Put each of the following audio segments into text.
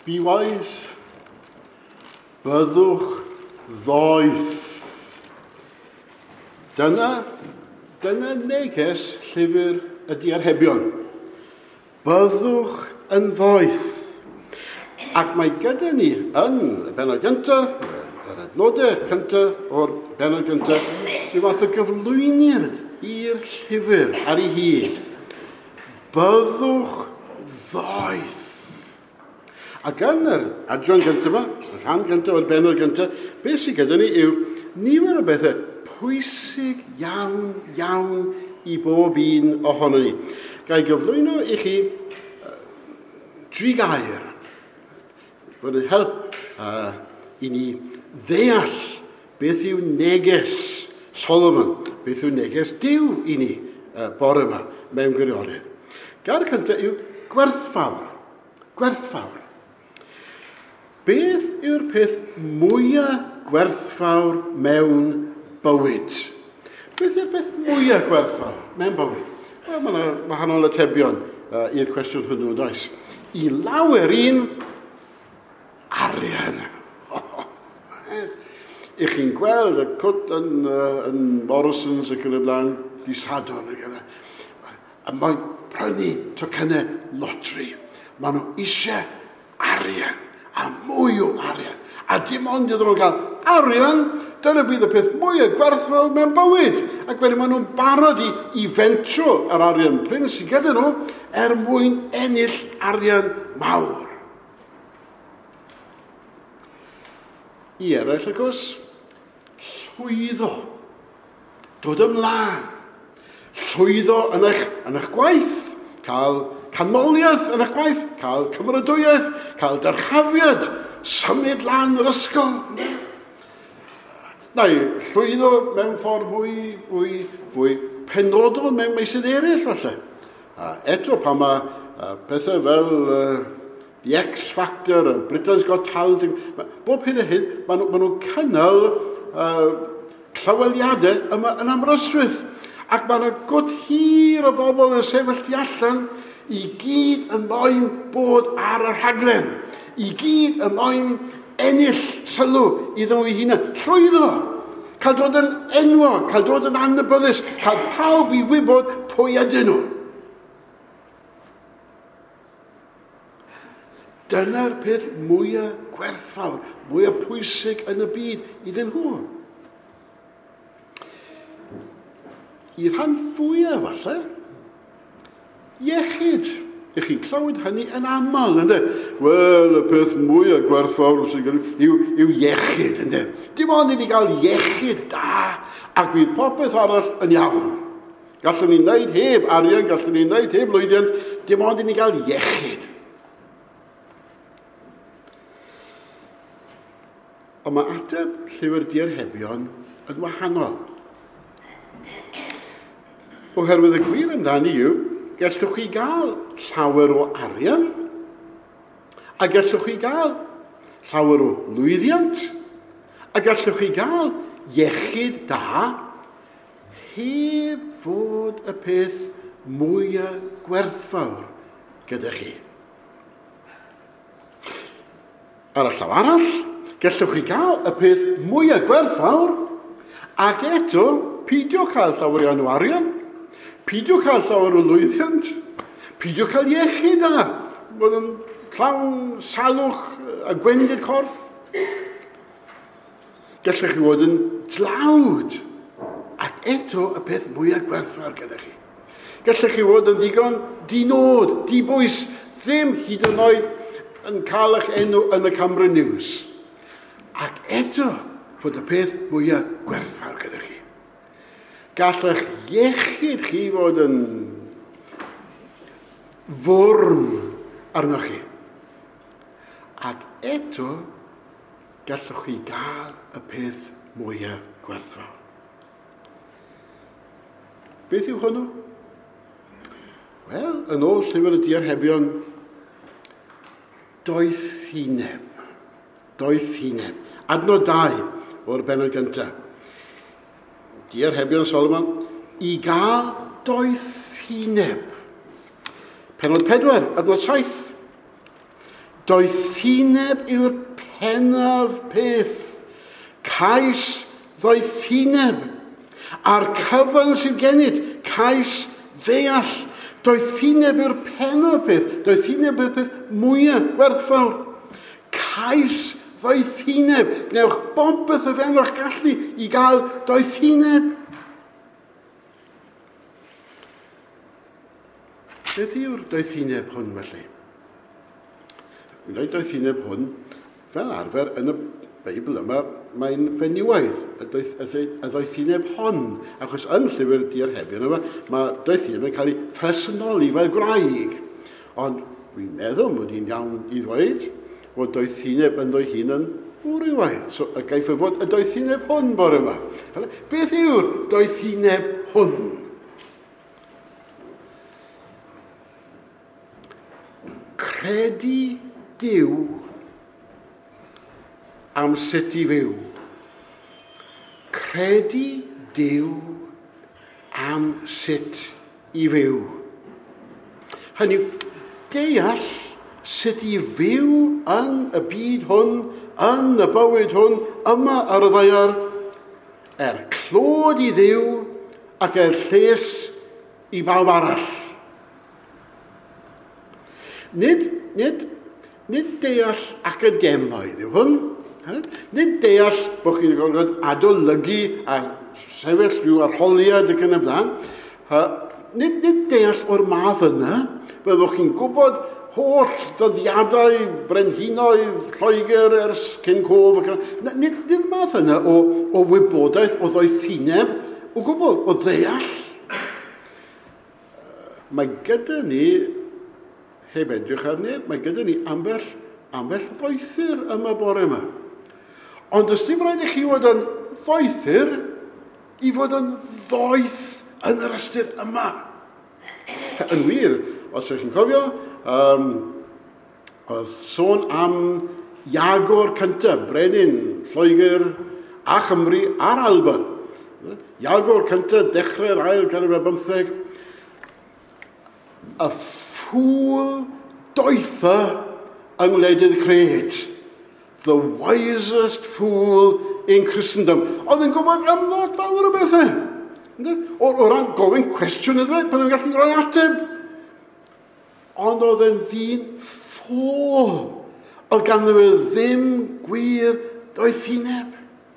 Be wise, byddwch ddoeth. Dyna neges llyfr y Diarhebion. Byddwch yn ddoeth. Ac mae gyda ni yn y benod gyntaf, yr adnodau cyntaf o'r benod gyntaf, ryw fath o gyflwyniad i'r llyfr ar ei hyd. Byddwch ddoeth. Ac yn yr adran gyntaf yma, y rhan gyntaf o'r benod gyntaf, beth sydd gyda ni yw nifer o bethau pwysig iawn i bob un ohono ni. Gai gyflwyno i chi 3 gair fod yn help i ni ddeall beth yw neges Solomon, beth yw neges Duw i ni bore yma mewn gwirionedd. Gair cyntaf yw gwerthfawr. Gwerthfawr. Beth yw'r peth mwyaf gwerthfawr mewn bywyd? Beth yw'r peth mwyaf gwerthfawr mewn bywyd? Wel, mae yna wahanol atebion i'r cwestiwn hwnnw, does. I lawer un, arian. I chi'n gweld y cwt yn Morrisons ac yn y blaen, di Sadwrn. A mae'n prynu tocynnau lotri. Maen nhw eisiau arian. A mwy o arian. A dim ond iddyn nhw'n cael arian, dyna bydd y peth mwyaf gwerthfawr mewn bywyd. Ac wedyn maen nhw'n barod i fentro yr arian pryn sydd gyda nhw mwyn ennill arian mawr. I eraill, ac os, llwyddo. Dod ymlaen. Llwyddo yn eich gwaith. Cael canmoliaeth yn eich gwaith. Cael cymeradwyaeth. Cael darchafiad. Symud lan yr ysgol. Neu llwyddo mewn ffordd fwy penodol mewn meysydd eraill, falle. Eto, pan mae pethau fel The X Factor, Britain's Got Talent, bob hyn a hyn, maen nhw'n cynnal clyweliadau yma yn Amryswyd. Ac mae yna gwt hir o bobl yn sefyll tu allan i gyd yn moyn bod ar y rhaglen. I gyd yn moyn ennill sylw iddyn nhw ei hunain. Llwyddo. Cael dod yn enwog, cael dod yn annibynnus, cael pawb i wybod pwy ydyn nhw. Dyna'r peth mwyaf gwerthfawr, mwyaf pwysig yn y byd iddyn nhw. I'r rhan fwyaf, falle, iechyd. I chi'n clywed hynny yn aml, ynddo? Wel, y peth mwyaf gwerthfawr yw iechyd, ynddo? Dim ond i ni gael iechyd da, ac bydd popeth arall yn iawn. Gallwn ni wneud heb arian, gallwn ni wneud heb lwyddiant, dim ond i ni gael iechyd. Ond mae ateb llyfr Diarhebion yn wahanol. Oherwydd y gwir amdani yw, gallwch chi gael llawer o arian, a gallwch chi gael llawer o lwyddiant, a gallwch chi gael iechyd da, heb fod y peth mwyaf gwerthfawr gyda chi. Ar y llaw arall, gallwch chi gael y peth mwyaf gwerthfawr, ac eto, peidio cael llawer iawn o arian, peidio cael llawer o lwyddiant, peidio cael iechyd da, bod yn llawn salwch a gwendid corff. Gallwch chi fod yn dlawd, ac eto y peth mwyaf gwerthfawr gyda chi. Gallwch chi fod yn ddigon dinod, dibwys, ddim hyd yn oed yn cael eich enw yn y Camera News. Ac eto fod y peth mwyaf gwerthfawr gyda chi. Gallwch iechyd chi fod yn fwrm arnoch chi. Ac eto gallwch chi gael y peth mwyaf gwerthfawr. Beth yw hwnnw? Wel, yn ôl llyfr y Diarhebion, doethineb. Doethineb. Adnod 2 o'r benod gyntaf. Diarhebion Solomon, i gael doethineb. Penod 4, adnod 7. Doethineb yw'r pennaf peth. Cais ddoethineb. A'r cyfan sy'n gennyt, cais ddeall. Doethineb yw'r pennaf peth. Doethineb yw'r peth mwyaf gwerthfawr. Cais ddoethineb. Gnewch bobeth y fewn o'ch gallu i gael doethineb. Beth yw'r doethineb hwn felly? Mi'n dweud doethineb hwn, fel arfer yn y Beibl yma, mae'n fenywaidd, y doethineb hon. Achos yn llyfr Diarhebion yma, mae doethineb yn cael ei phresynoli fel gwraig. Ond dwi'n meddwl bod hi'n iawn i ddweud bod doethineb yn dwy hun yn wrywaidd. So, y gaif y fod y doethineb hwn bore yma. Beth yw'r doethineb hwn? Credu Duw am sut i fyw. Credu Duw am sut i fyw. Hynny yw, deall sut i fyw yn y byd hwn, yn y bywyd hwn, yma ar y ddaear, clod i Dduw ac lles i bawb arall. Nid deall academaidd yw hwn. Nid deall bod chi'n gorfod adolygu a sefyll rhyw arholiad ac yn y blaen. Nid deall o'r math yna, byddwch chi'n gwybod holl ddyddiadau, brenhinoedd, Lloegr ers cyn cof. Nid math yna o wybodaeth, o ddoethineb, o gwbl, o ddeall. Mae gyda ni, heb edrych ar neb, mae gyda ni ambell ddoethyr yma bore yma. Ond ys dim rhaid i chi fod yn ddoethyr i fod yn ddoeth yn yr ystyr yma. Yn wir, os ydych chi'n cofio, oedd sôn am Iagor cyntaf, brenin Lloegr a Chymru a'r Alban. Iagor cyntaf, dechrau'r ail ganrif ar 15. Y ffŵl doetha yng ngwledydd cred. The wisest fool in Christendom. Oedd yn gwybod am lot fawr o bethau. O ran gofyn cwestiwn iddo fe, byddai'n gallu rhoi ateb. Ond oedd yn ddyn ffôl. Oedd ganddo fe ddim gwir doethineb.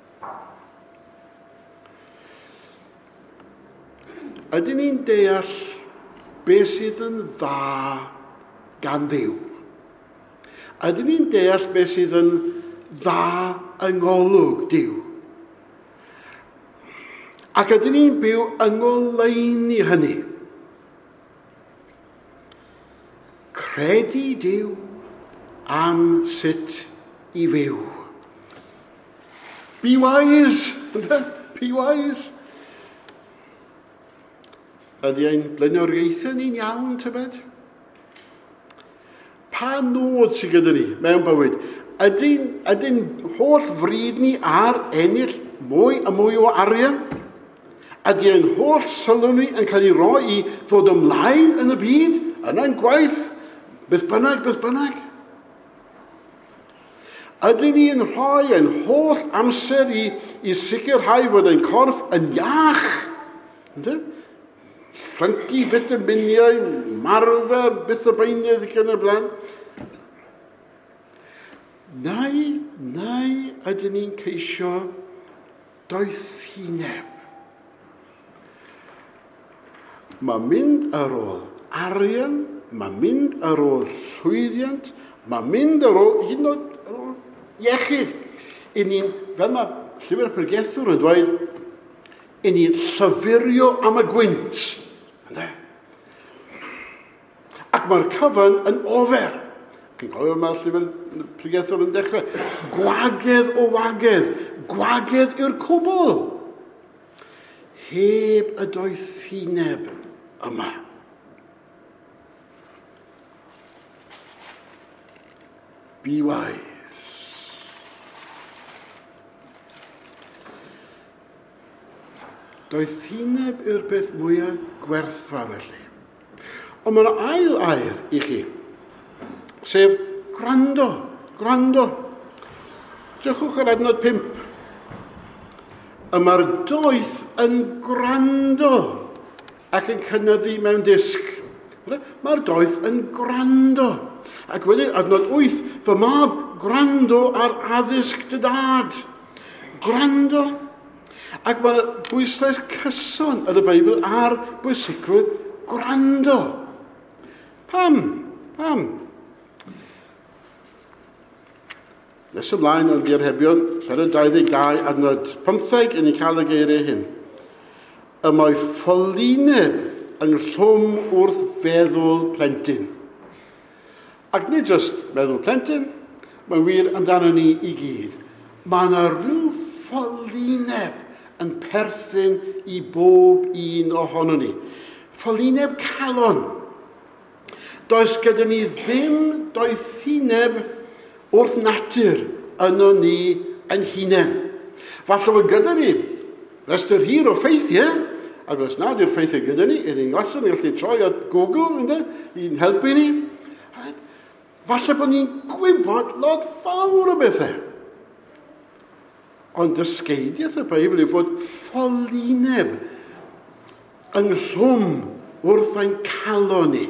Ydyn ni'n deall beth sydd yn dda gan Dduw? Ydyn ni'n deall beth sydd yn dda yng ngolwg Duw? Ac ydyn ni'n byw yng ngoleuni hynny? Credu Duw am sut i fyw. Be wise. Be wise. Ydy ein blaenoriaethau ni'n iawn, tybed? Pa nod sydd gyda ni mewn bywyd? Ydyn holl fryd ni ar ennill mwy a mwy o arian? Ydy ein holl sylw ni yn cael ei roi i ddod ymlaen yn y byd? Yna'n gwaith? Beth bynnag? Ydyn ni'n rhoi ein holl amser i sicrhau fod ein corff yn iach? Llyncu vitaminiau, marfer, byth o beinydd ac yn y blaen. Neu ydyn ni'n ceisio doethineb. Mae mynd ar ôl arian, mae mynd ar ôl llwyddiant, mae mynd ar ôl hyd yn oed iechyd. Fel mae llyfr y Pregethwr yn dweud, i ni llyfurio am y gwynt. Ac mae'r cyfan yn ofer. Chi'n cofio mae'r llyfr Pregethwr yn dechrau. Gwagedd o wagedd. Gwagedd yw'r cwbl. Heb y doethineb yma. Be wise. Doethineb yw'r peth mwyaf gwerthfawr felly. Ond mae'r ail air i chi, sef gwrando. Dywchwch yr adnod 5. Y mae'r doeth yn gwrando ac yn cynyddu mewn disg. Mae'r doeth yn gwrando. Ac wedyn, adnod 8, fy mab gwrando ar addysg dy dad. Gwrando. Ac mae bwyslais cyson yn y Beibl ar bwysigrwydd gwrando. Pam? Nes ymlaen yn Dierhebion, Peren 22, adnod 15, yn ei cael y geiriau hyn. Y mae ffylineb yn llwm wrth feddwl plentyn. Ac nid jyst meddwl plentyn, mae'n wir amdano ni i gyd. Mae yna rhyw ffylineb yn perthyn i bob un ohono ni. Ffylineb calon. Does gyda ni ddim doethineb wrth natur yno ni yn hunain. Falle bod gyda ni restr hir o ffeithiau, ac os nad yw'r ffeithiau gyda ni, ni'n gosod, ni'n gallu troi at Google, i'n helpu ni. Falle bod ni'n gwybod lot fawr o bethau. Ond dysgeidiaeth y Beibl yw fod ffylineb yng nghlwm wrth ein calon ni.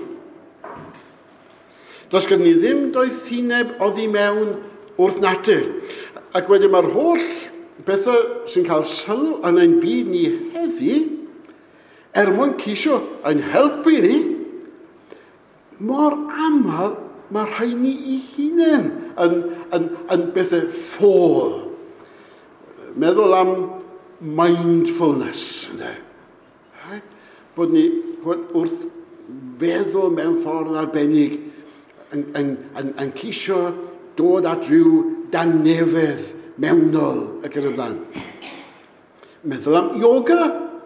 Does gyda ni ddim doethineb oddi mewn wrth natur. Ac wedyn mae'r holl bethau sy'n cael sylw yn ein byd ni heddi, mwyn cisio ein helpu ni, mor aml mae rhai ni i hunain yn bethau ffôl. Meddwl am mindfulness. Bod ni wrth feddwl mewn ffordd arbennig yn cisio dod at ryw danefedd mewnol ac yn y blaen. Meddwl am yoga.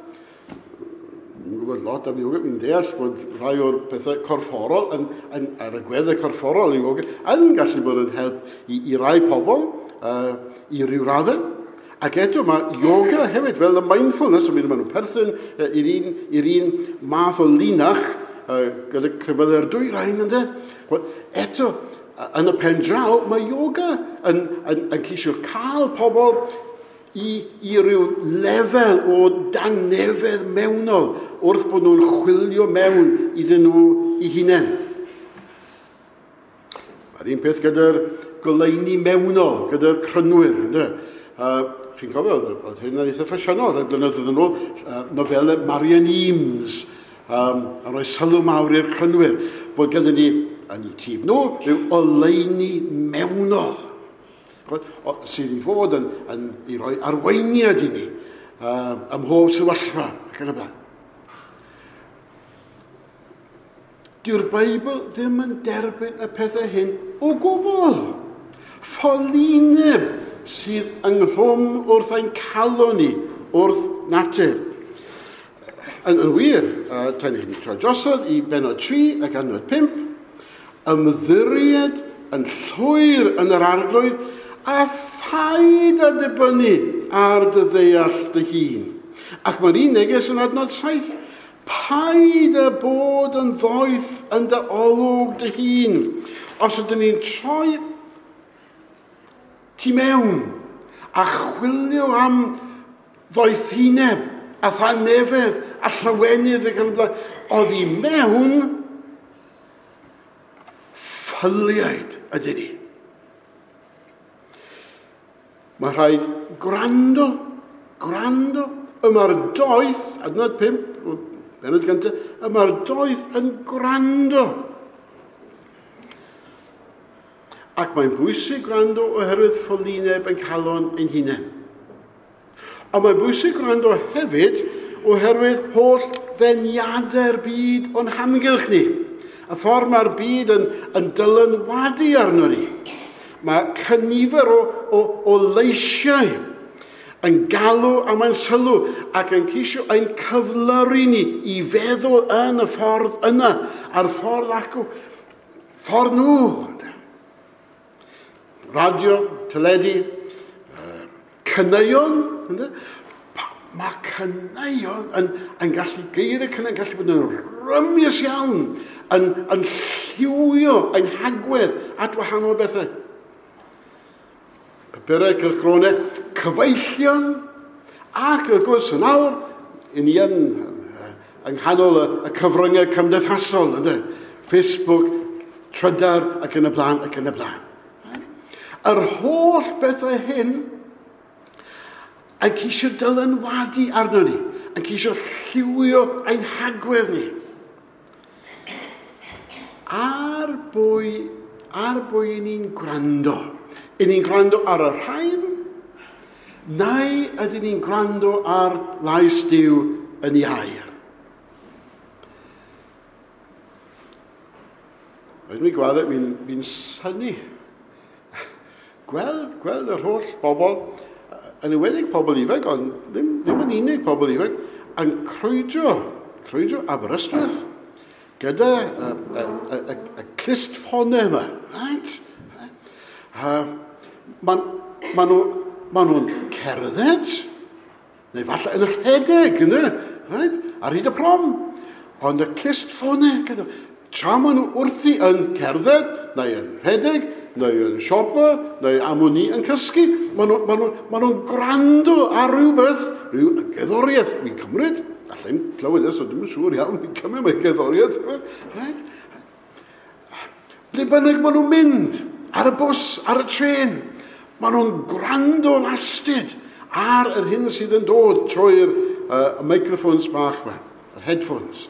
Mi'n gwybod lot am yoga. Mi'n deall bod rhai o'r bethau corfforol ar y gweddau corfforol i yoga yn gallu bod yn help i rai pobl i ryw raddau. Ac eto mae yoga hefyd fel y mindfulness, so maen nhw'n perthyn i'r un math o linach gyda crefyddau'r dwy rain ynddo. Eto, yn y pen draw, mae yoga yn cisio cael pobl i ryw lefel o danefedd mewnol wrth bod nhw'n chwilio mewn iddyn nhw i hunain. Mae'r un peth gyda'r goleuni mewnol, gyda'r crynwyr. Chi'n cofio, oedd hyn yn eitha ffasiynol, y blynyddoedd yn ôl, nofelau Marian Eames, a rhoi sylw mawr i'r crynwyr, fod gyda ni, yn ei tîm nhw, rhyw oleuni mewnol, sydd i fod i roi arweiniad i ni, ym mhob sefyllfa, ac yn y blaen. Dyw'r Beibl ddim yn derbyn y pethau hyn o gwbl. Ffylineb sydd ynghlwm wrth ein calon ni, wrth natur. Yn wir, tan ni'n troi drosodd i benod 3 ac adnod 5, ymddiried yn llwyr yn yr arglwydd a phaid a dibynnu ar dy ddeall dy hun. Ac mae'r un neges yn adnod 7, paid a bod yn ddoeth yn dy olwg dy hun. Os ydyn ni'n troi ti mewn a chwilio am ddoethineb a thanefedd a llawenydd ac yn blaen, oedd i mewn ffyliaid ydyn ni. Mae rhaid gwrando, yma'r doeth, adnod 5, benod gyntaf, yma'r doeth yn gwrando. Ac mae'n bwysig gwrando oherwydd ffylineb yn calon ein hunain. A mae'n bwysig gwrando hefyd oherwydd holl ddeniadau'r byd o'n hamgylch ni. Y ffordd mae'r byd yn dylanwadu arno ni. Mae cynifer o leisiau yn galw am ein sylw ac yn ceisio ein cyflyru ni i feddwl yn y ffordd yna, a'r ffordd acw, ffordd nhw. Radio, teledu, cyneuon. Mae cyneuon yn gallu geiriau cyneuon gallu bod yn rymus iawn, yn lliwio ein hagwedd at wahanol bethau. Papurau cylchgronau, cyfeillion, ac wrth gwrs yn awr, yn yng nghanol y cyfryngau cymdeithasol, Facebook, Trydar ac yn y blaen, ac yn y blaen. Yr holl bethau hyn yn ceisio dylanwadu arno ni, yn ceisio lliwio ein hagwedd ni. Ar bwy ni'n gwrando? Y ni'n gwrando ar y rhain, neu ydyn ni'n gwrando ar lais Duw yn ei air? Rydyn ni'n gweld fi'n syni. Gweld yr holl bobl, yn ywedig pobl ifanc, ond ddim yn unig pobl ifanc, yn crwydro Aberystwyth gyda y clustffonau yma. Right? Maen nhw'n cerdded, neu falle yn y rhedeg, right? Ar hyd y prom. Ond y clustffonau gyda... Tra maen nhw wrthi yn cerdded, neu yn rhedeg, neu yn siopa, neu am ni yn cysgu, maen nhw'n gwrando ar rhywbeth, rhyw gerddoriaeth. Fi'n cymryd, allai'n clywed so ddim yn siŵr iawn, fi'n cymryd mae gerddoriaeth. Right? Ble bynnag maen nhw'n mynd, ar y bws, ar y tren, maen nhw'n gwrando'n astyd ar yr hyn sydd yn dod trwy'r microphones bach yma, yr headphones.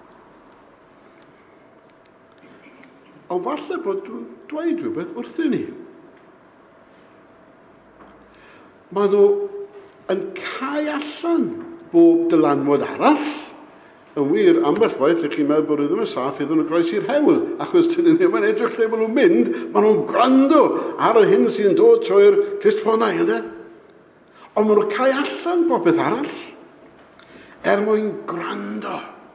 Ond falle bod nhw'n dweud rhywbeth wrthyn ni. Maen nhw yn cael allan bob dylanwad arall. Yn wir, ambell waith, lle chi'n meddwl bod nhw ddim yn saff iddyn nhw groes i'r hewl. Achos dyn nhw ddim yn edrych lle maen nhw'n mynd, maen nhw'n gwrando ar y hyn sy'n dod trwy'r clustffonau, ynddo? Ond maen nhw'n cael allan bob beth arall mwyn gwrando.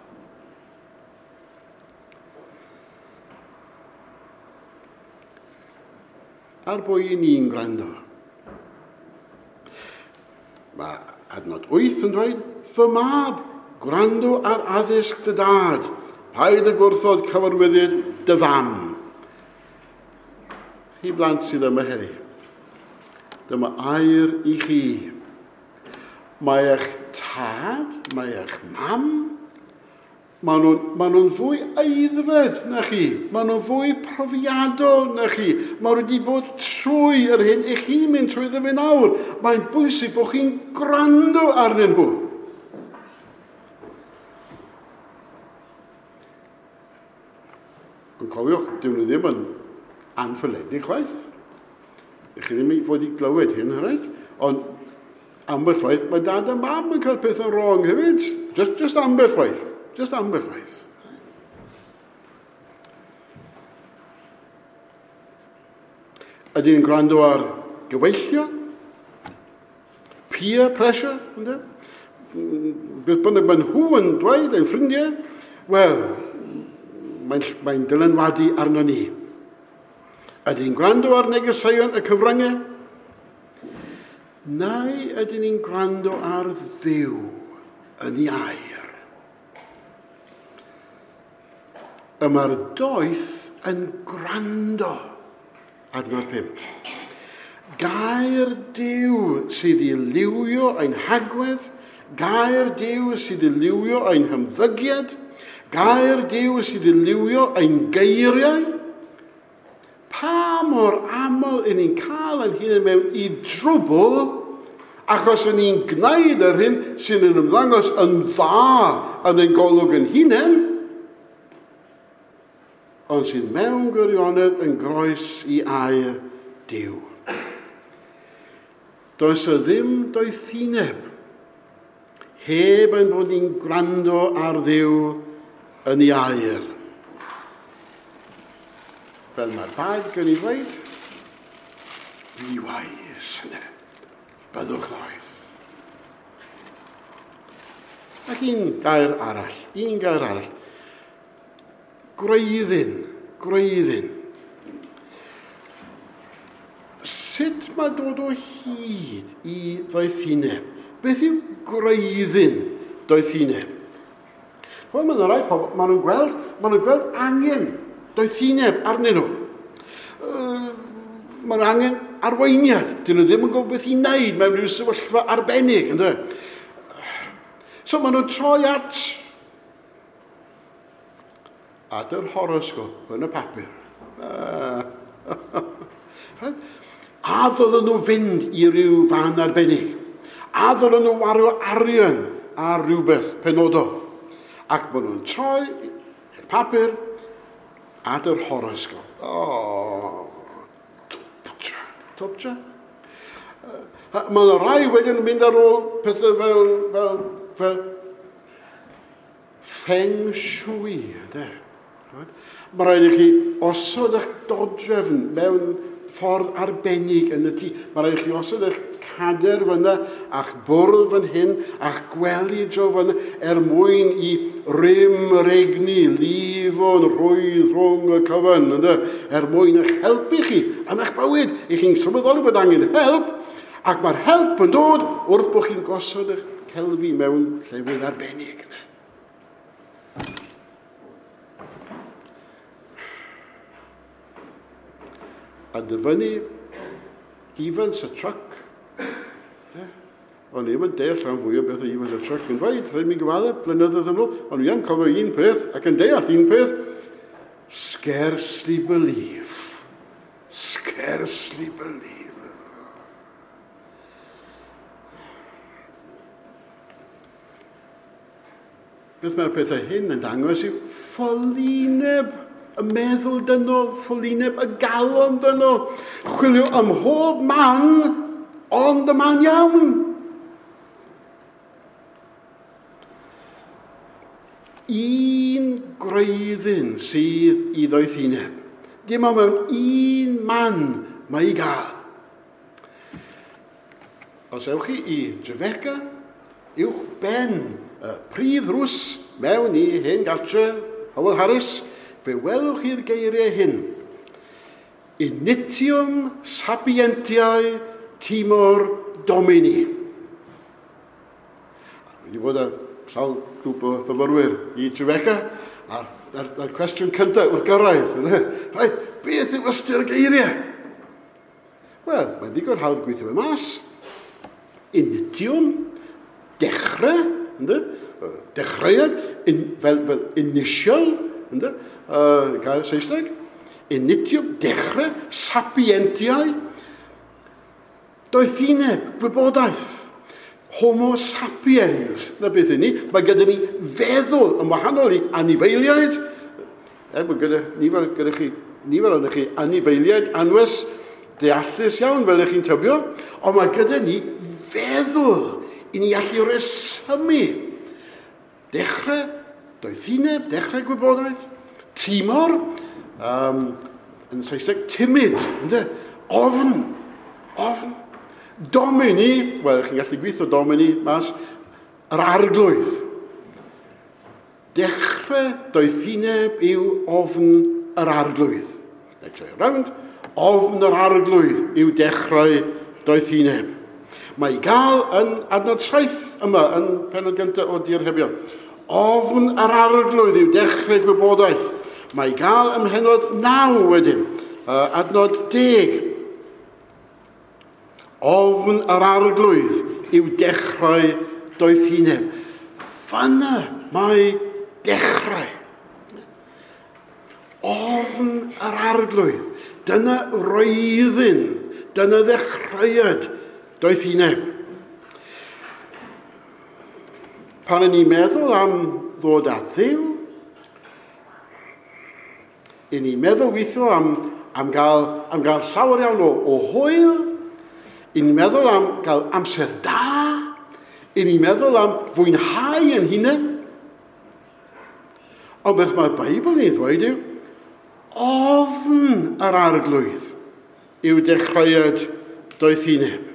Ar bwy ni'n gwrando. Mae adnod 8 yn dweud, fy mab, gwrando ar addysg dy dad, paid y gwrthod cyfarwyddyd dy fam. Chi blant sydd yma heddi. Dyma air i chi. Mae eich tad, mae eich mam, maen nhw'n fwy eiddfed na chi. Maen nhw'n fwy profiadol na chi. Maen nhw wedi bod trwy yr hyn i chi mynd trwy ddim yn awr. Mae'n bwysig bod chi'n gwrando arnyn nhw. Ond cofiwch, dyn nhw ddim yn anffyledig chwaith. Chi ddim yn fod i glywed hyn, right? Ond ambell waith, mae dad a mam yn cael peth yn wrong hefyd. Just ambell waith. Just ambell waith. Ydy'n gwrando ar gyfeillio? Peer pressure? Beth bynnag mae nhw yn dweud, ein ffrindiau? Wel, mae'n dylanwadu arno ni. Ydy'n gwrando ar negeseuon y cyfryngau? Neu ydyn ni'n gwrando ar Dduw yn ei air? Mae'r doeth yn gwrando. Adnod 5. Gair Duw sydd i liwio ein hagwedd, gair Duw sydd i liwio ein hymddygiad, gair Duw sydd i liwio ein geiriau. Pa mor aml yn ni'n cael ein hun mewn i drwbl, achos yn ni'n gwneud yr hyn sy'n yn ymddangos yn dda yn ein golwg yn hunain, ond sy'n mewn gwirionedd yn groes i air Duw. Does o ddim doethineb heb ein bod ni'n gwrando ar Dduw yn ei air. Fel mae'r bag yn ei dweud, be wise, byddwch ddoeth. Ac un gair arall. Gwreiddyn. Sut mae dod o hyd i ddoethineb? Beth yw gwreiddyn doethineb? Wel, mae'n rhaid pobl, maen nhw'n gweld angen doethineb arnyn nhw. Mae'n angen arweiniad. Dyn nhw ddim yn gwybod beth i wneud mewn rhyw sefyllfa arbennig. So maen nhw'n troi at yr horoscope yn y papur. A ddylen nhw fynd i ryw fan arbennig. A ddylen nhw wario arian ar rhywbeth penodol. Ac maen nhw'n troi i'r papur at yr horoscope. Topcha. Mae'n rai wedyn yn mynd ar ôl pethau fel feng shui. Mae rhaid i chi osod eich dodrefn mewn ffordd arbennig yn y tŷ. Mae rhaid i chi osod eich cader fyna a'ch bwrdd fan hyn a'ch gwely dro fyna mwyn i rym regni lifo'n rhwydd rhwng y cyfan mwyn eich helpu chi yn eich bywyd. I chi'n sylweddoli bod angen help ac mae'r help yn dod wrth bod chi'n gosod eich celfi mewn llefydd arbennig. A dyfynu Evans y truck. O'n i'm yn deall rhan fwy o beth o Evans y truck yn dweud. Rhaid mi gyfadda, flynyddoedd yn ôl. O'n i yn cofio un peth ac yn deall un peth. Scarcely believe. Scarcely believe. Beth mae'r pethau hyn yn dangos yw ffolineb y meddwl dynol, ffolineb y galon dynol. Chwilio ym mhob man, ond y man iawn. Un gwreiddyn sydd i ddoethineb. Dim ond mewn un man mae i gael. Os ewch chi i Drefeca, uwch ben y prif ddrws mewn i hen gartre Hywel Harris, fe welwch chi'r geiriau hyn. Initium sapientiae timor domini. Wedi bod ar sawl grŵp o fyfyrwyr i Drefeca, a'r cwestiwn cyntaf wrth gyrraedd. Rhaid, beth yw ystyr y geiriau? Wel, mae'n digon hawdd gweithio fe mas. Initium, dechrau, dechreuad, fel initial, gair Saesneg. Initium, dechrau, sapientiae, doethineb, gwybodaeth. Homo sapiens, na beth yw ni. Mae gyda ni feddwl yn wahanol i anifeiliaid. Mae gyda nifer o'n chi anifeiliaid anwes deallus iawn fel ych chi'n tybio, ond mae gyda ni feddwl i ni allu resymu. Dechrau, doethineb, dechrau gwybodaeth, timor, yn Saesneg, timid, ofn. Domini, wel, chi'n gallu gweithio domini mas, yr arglwydd. Dechrau doethineb yw ofn yr arglwydd. Let's try around. Ofn yr arglwydd yw dechrau doethineb. Mae i gael yn adnod 7 yma, yn penod gyntaf o Dirhebion. Ofn yr arglwydd yw dechrau gwybodaeth. Mae i gael ym mhenod 9 wedyn, adnod 10. Ofn yr arglwydd yw dechrau doethineb. Fyna mae dechrau. Ofn yr arglwydd. Dyna roeddyn. Dyna ddechreuad doethineb. Pan ni'n meddwl am ddod at Dduw, i ni'n meddwl weithio am gael llawer iawn o hwyl, i ni'n meddwl am gael amser da, i ni'n meddwl am fwynhau yn hunain. Ond beth mae'r Beibl ni'n ddweud yw, ofn yr arglwydd yw dechreuad doethineb.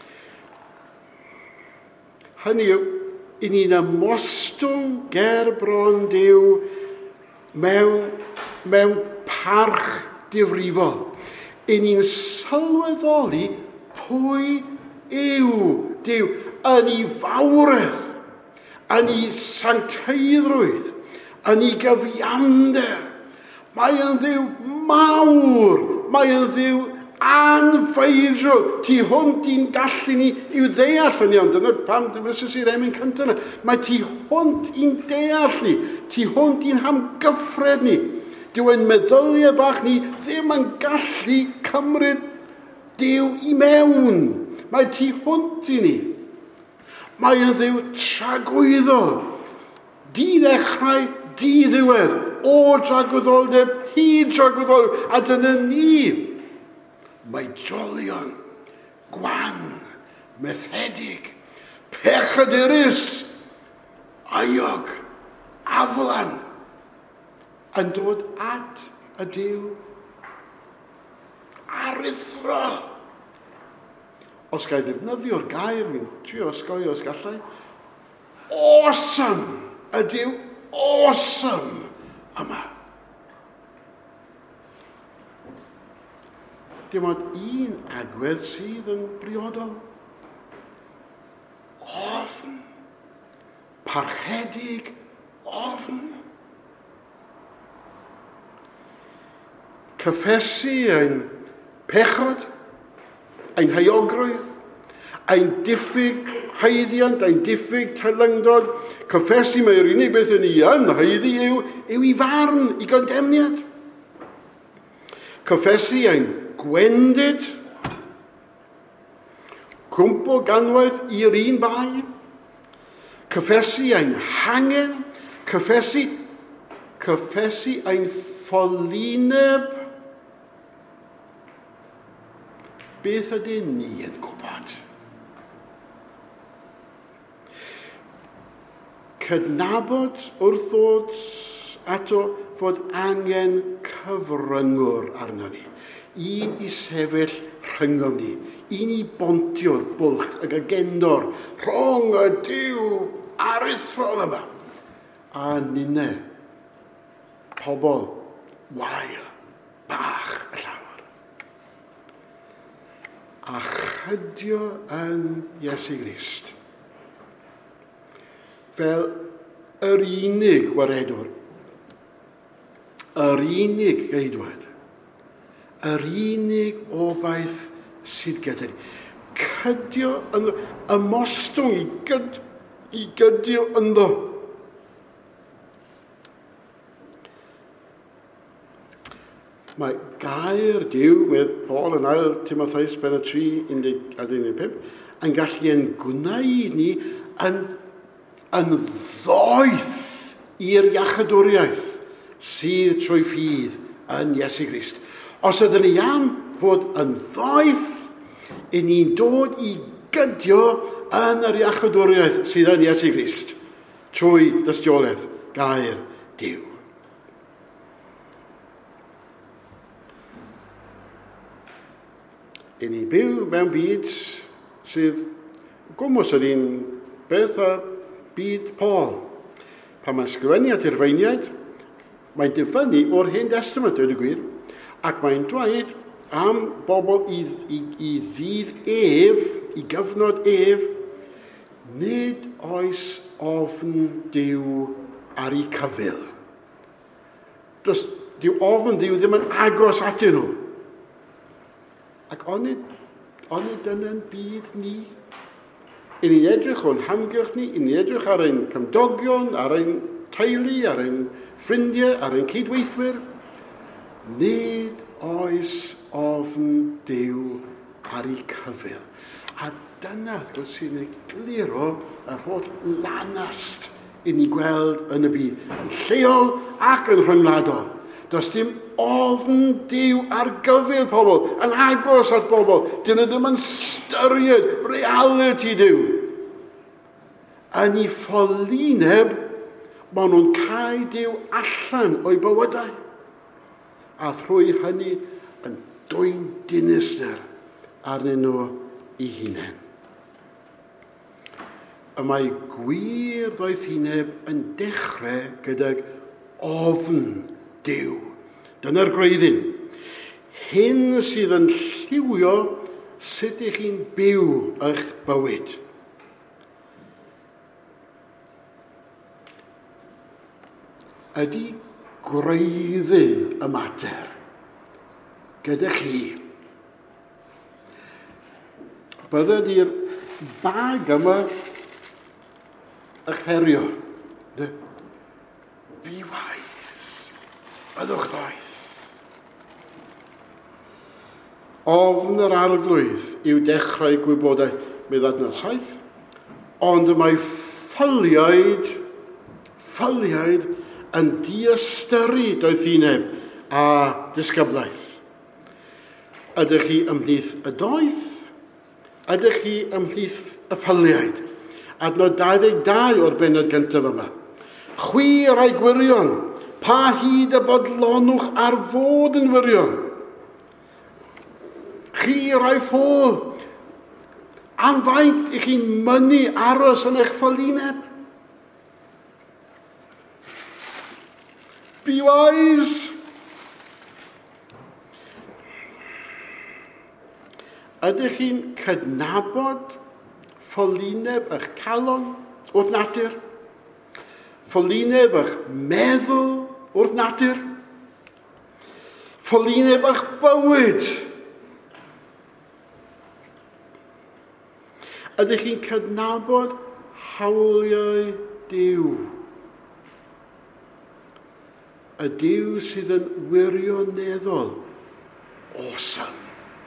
Hynny yw, i ni'n ymostwng ger bron Duw mewn parch difrifol. I ni'n sylweddoli pwy yw Duw yn ei fawredd, yn ei sancteiddrwydd, yn ei gyfiawnder. Mae yn Dduw mawr, Mae yn ddiw anffeidrol. Tu hwnt i'n gallu ni i'w ddeall yn iawn. Dyna pam dywesus i'r emyn cyntaf yna. Mae tu hwnt i'n deall ni. Tu hwnt i'n hamgyffred ni. Dyw ein meddyliau bach ni ddim yn gallu cymryd Dyw i mewn. Mae tu hwnt i ni. Mae yn ddiw tragwyddol. Di-ddechrau, di-ddiwedd. O dragwyddoldeb, hyd dragwyddoldeb. A dyna ni. Mae jolion, gwan, methedig, pechadurus, aiog, aflan, yn dod at y Dyw aruthrol. Os gael ddefnyddio'r gair, fi'n trio osgoi os gallai, awesome, y Dyw awesome yma. Dim ond un agwedd sydd yn briodol. Ofn. Parchedig ofn. Cyffesu ein pechod, ein haiogrwydd, ein diffyg haeddiant, ein diffyg talyngdod. Cyffesu mae'r unig beth yn ei yn haeddi yw ei farn, ei gondemniad. Cyffesu ein gwendid, cwmpo ganwaith i'r un bai. Cyffesu ein hangen, cyffesu ein ffolineb. Beth ydyn ni yn gwybod? Cydnabod wrth ddod ato fod angen cyfryngwr arno ni. Un i sefyll rhyngom ni. Un i bontio'r bwlch ag agendor rhwng y Dyw aruthrol yma. A ninne pobl wael, bach y llawr. A chydio yn Iesu Grist. Fel yr unig waredwr, yr unig geidwad, yr unig obaith sydd gyda ni. Cydio ynddo, ymostwng i gydio ynddo. Mae gair Dyw, medd Paul yn ail Timotheus ben y 3:15, yn gallu yn gwneud ni yn ddoeth i'r iachadwriaeth sydd trwy ffydd yn Iesu Grist. Os ydyn ni am fod yn ddoeth, i ni'n dod i gydio yn yr iachadwriaeth sydd yn Iesu Grist trwy dystiolaeth gair Dyw. I ni byw mewn byd sydd gwmws yr un beth a byd Paul. Pan mae'n sgrifennu at Urfeiniaid, mae'n dyfynnu o'r Hen Testament, dweud y gwir, ac mae'n dweud am bobl i ddydd ef, i gyfnod ef, nid oes ofn Dyw ar ei cyfil. Dyw ofn Dyw ddim yn agos atyn nhw. Ac onid dyna'n byd ni? I ni'n edrych o'n hamgylch ni, i ni'n edrych ar ein cymdogion, ar ein teulu, ar ein ffrindiau, ar ein cydweithwyr. Nid oes ofn Dyw ar ei cyfil. A dyna, wrth gwrs, sy'n egluro yr holl lanast i ni gweld yn y byd, yn lleol ac yn rhyngwladol. Does dim ofn Dyw ar gyfil pobl, yn agos at bobl. Dyn nhw ddim yn styried reality Dyw. Yn ei ffolineb, maen nhw'n cael Dyw allan o'i bywydau. A thrwy hynny yn dwyn dinistyr arnyn nhw eu hunain. Y mae gwir ddoeth huneb yn dechrau gydag ofn Dyw. Dyna'r gwreiddyn. Hyn sydd yn lliwio sut ych chi'n byw eich bywyd. Ydy gwreiddyn y mater gyda chi. Bydde di'r bag yma eich herio. Be wise. Byddwch ddoeth. Ofn yr arglwydd yw dechrau gwybodaeth. Mi ddad na'r saith. Ond mae ffyliaid yn diastyru doethineb a disgyblaeth. Ydych chi ymhlith y doeth? Ydych chi ymhlith y ffyliaid? Adnod 22 o'r benod gyntaf yma. Chwir a'i gwirion, pa hyd y bodlonwch ar fod yn wirion. Chir a'i ffôl, am faint i chi'n mynnu aros yn eich ffylineb? Be wise. Ydych chi'n cydnabod ffylineb eich calon wrth natur? Ffylineb eich meddwl wrth natur? Ffylineb eich bywyd? Ydych chi'n cydnabod hawliau Duw? Y Duw sydd yn wirioneddol awesome.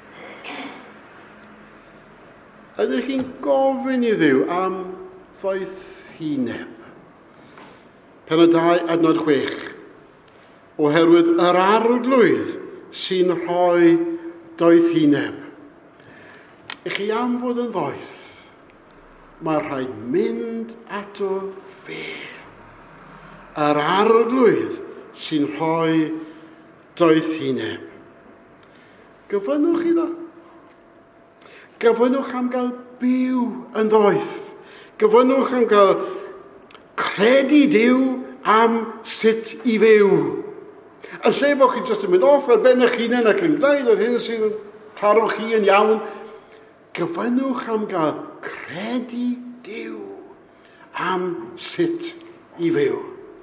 Ydych chi'n gofyn i Dduw am ddoethineb? Penod 2, adnod 6. Oherwydd yr arglwydd sy'n rhoi doethineb. I chi am fod yn ddoeth, mae rhaid mynd ato fe. Yr arglwydd sy'n rhoi doethineb. Gyfynnwch iddo. Gyfynnwch am gael byw yn ddoeth. Gyfynnwch am gael credu Duw am sut i fyw. Yn lle bod chi jyst yn mynd off ar ben eich hunain ac yn dweud yr hyn sy'n taro chi yn iawn, gyfynnwch am gael credu Duw am sut i fyw.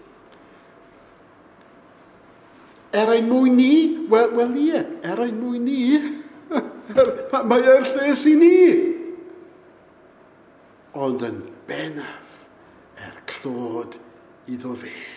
Ein mwyn ni? Wel ie, ein mwyn ni. Mae e'r lles i ni. Ond yn bennaf clod iddo fe.